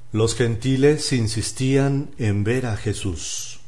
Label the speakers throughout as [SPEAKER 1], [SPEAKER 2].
[SPEAKER 1] Los gentiles insistían en ver a Jesús.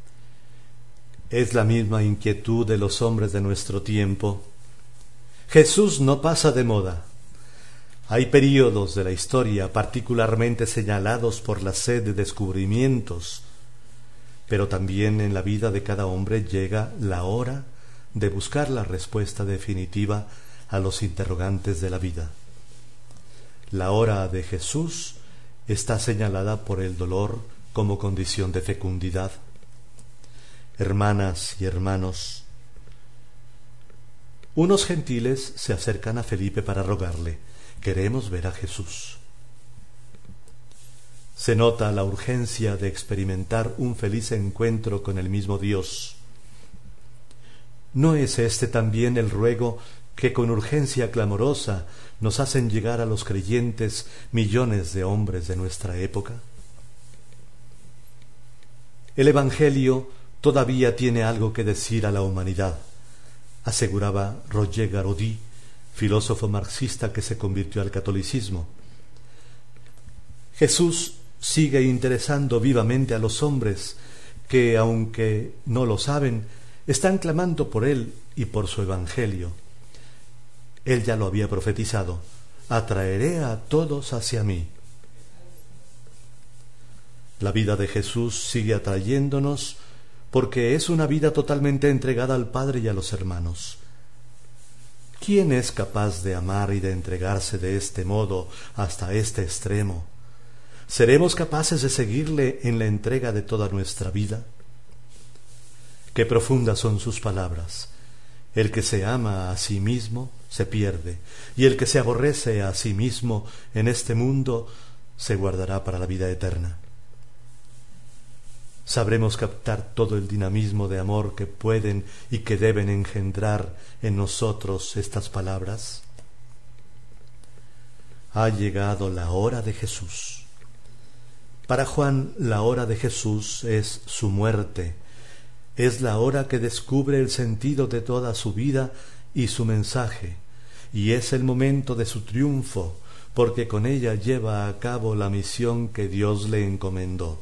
[SPEAKER 1] Es la misma inquietud de los hombres de nuestro tiempo. Jesús no pasa de moda. Hay períodos de la historia particularmente señalados por la sed de descubrimientos, pero también en la vida de cada hombre llega la hora de buscar la respuesta definitiva a los interrogantes de la vida. La hora de Jesús está señalada por el dolor como condición de fecundidad. Hermanas y hermanos, unos gentiles se acercan a Felipe para rogarle: queremos ver a Jesús. Se nota la urgencia de experimentar un feliz encuentro con el mismo Dios. ¿No es este también el ruego que con urgencia clamorosa nos hacen llegar a los creyentes millones de hombres de nuestra época? El Evangelio todavía tiene algo que decir a la humanidad, aseguraba Roger Garaudy, filósofo marxista que se convirtió al catolicismo. Jesús sigue interesando vivamente a los hombres que, aunque no lo saben, están clamando por Él y por su Evangelio. Él ya lo había profetizado: atraeré a todos hacia mí. La vida de Jesús sigue atrayéndonos porque es una vida totalmente entregada al Padre y a los hermanos. ¿Quién es capaz de amar y de entregarse de este modo hasta este extremo? ¿Seremos capaces de seguirle en la entrega de toda nuestra vida? Qué profundas son sus palabras: el que se ama a sí mismo se pierde, y el que se aborrece a sí mismo en este mundo se guardará para la vida eterna. ¿Sabremos captar todo el dinamismo de amor que pueden y que deben engendrar en nosotros estas palabras? Ha llegado la hora de Jesús. Para Juan, la hora de Jesús es su muerte. Es la hora que descubre el sentido de toda su vida y su mensaje, y es el momento de su triunfo, porque con ella lleva a cabo la misión que Dios le encomendó.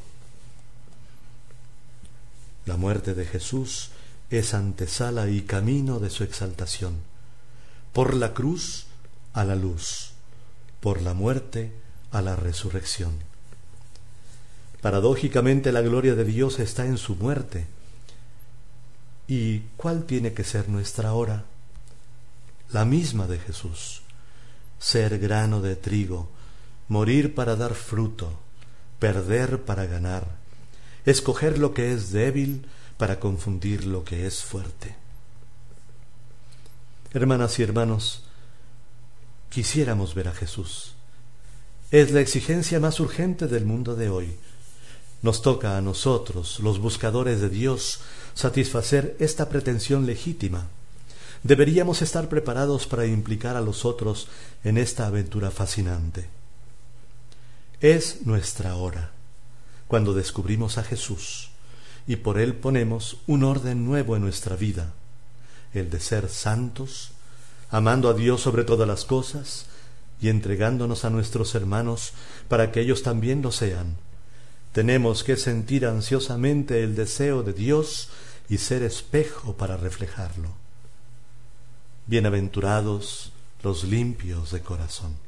[SPEAKER 1] La muerte de Jesús es antesala y camino de su exaltación. Por la cruz a la luz, por la muerte a la resurrección. Paradójicamente, la gloria de Dios está en su muerte. ¿Y cuál tiene que ser nuestra hora? La misma de Jesús: ser grano de trigo, morir para dar fruto, perder para ganar, escoger lo que es débil para confundir lo que es fuerte. Hermanas y hermanos, quisiéramos ver a Jesús. Es la exigencia más urgente del mundo de hoy. Nos toca a nosotros, los buscadores de Dios, satisfacer esta pretensión legítima. Deberíamos estar preparados para implicar a los otros en esta aventura fascinante. Es nuestra hora, cuando descubrimos a Jesús, y por Él ponemos un orden nuevo en nuestra vida, el de ser santos, amando a Dios sobre todas las cosas y entregándonos a nuestros hermanos para que ellos también lo sean. Tenemos que sentir ansiosamente el deseo de Dios y ser espejo para reflejarlo. Bienaventurados los limpios de corazón.